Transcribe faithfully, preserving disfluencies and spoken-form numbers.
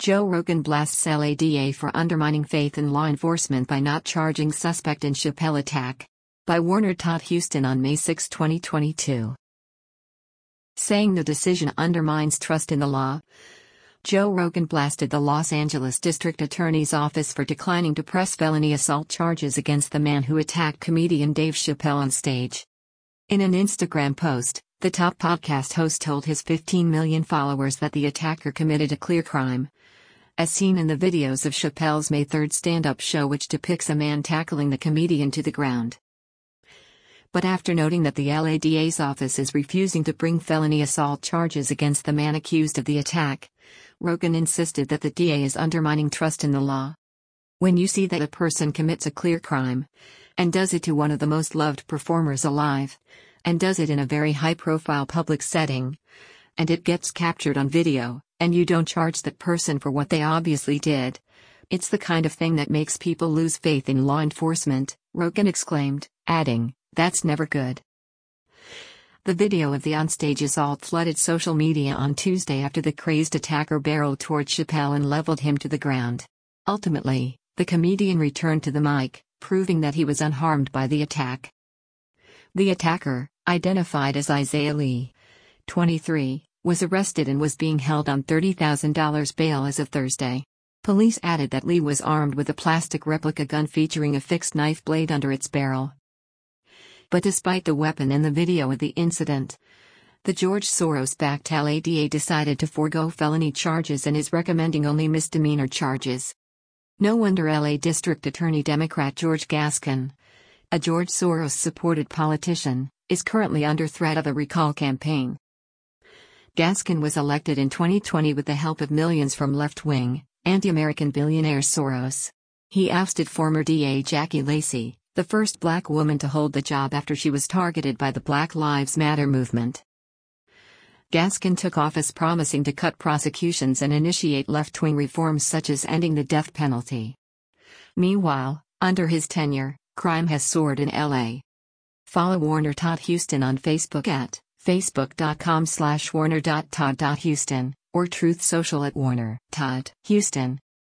Joe Rogan blasts L A D A for undermining faith in law enforcement by not charging suspect in Chappelle attack. By Warner Todd Huston on May sixth, twenty twenty-two. Saying the decision undermines trust in the law, Joe Rogan blasted the Los Angeles District Attorney's Office for declining to press felony assault charges against the man who attacked comedian Dave Chappelle on stage. In an Instagram post, the top podcast host told his fifteen million followers that the attacker committed a clear crime, as seen in the videos of Chappelle's May third stand-up show, which depicts a man tackling the comedian to the ground. But after noting that the L A D A's office is refusing to bring felony assault charges against the man accused of the attack, Rogan insisted that the D A is undermining trust in the law. When you see that a person commits a clear crime, and does it to one of the most loved performers alive, and does it in a very high-profile public setting, and it gets captured on video, and you don't charge that person for what they obviously did, it's the kind of thing that makes people lose faith in law enforcement, Rogan exclaimed, adding, "That's never good." The video of the onstage assault flooded social media on Tuesday after the crazed attacker barreled toward Chappelle and leveled him to the ground. Ultimately, the comedian returned to the mic, proving that he was unharmed by the attack. The attacker, identified as Isaiah Lee, twenty-three, was arrested and was being held on thirty thousand dollars bail as of Thursday. Police added that Lee was armed with a plastic replica gun featuring a fixed knife blade under its barrel. But despite the weapon in the video of the incident, the George Soros-backed L A D A decided to forego felony charges and is recommending only misdemeanor charges. No wonder L A District Attorney Democrat George Gascon, a George Soros-supported politician, is currently under threat of a recall campaign. Gascon was elected in twenty twenty with the help of millions from left-wing, anti-American billionaire Soros. He ousted former D A Jackie Lacey, the first black woman to hold the job after she was targeted by the Black Lives Matter movement. Gascon took office promising to cut prosecutions and initiate left-wing reforms such as ending the death penalty. Meanwhile, under his tenure, crime has soared in L A. Follow Warner Todd Huston on Facebook at facebook.com slash warner.todd.huston, or Truth Social at Warner Todd Huston.